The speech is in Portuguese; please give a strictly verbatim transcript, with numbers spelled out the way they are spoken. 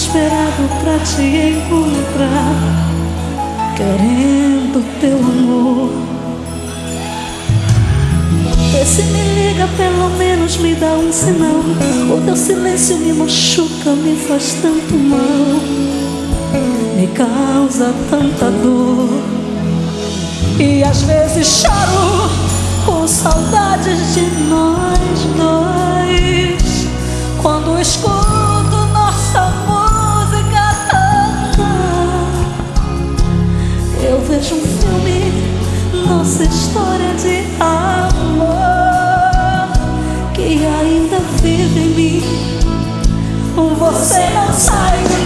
desesperado pra te encontrar, querendo teu amor. Vê se me liga, pelo menos me dá um sinal. O teu silêncio me machuca, me faz tanto mal, me causa tanta dor. E às vezes choro com saudades de nós dois, quando escuto nossa música cantar. Eu vejo um filme, nossa história de amor, que ainda vive em mim. Você não sai do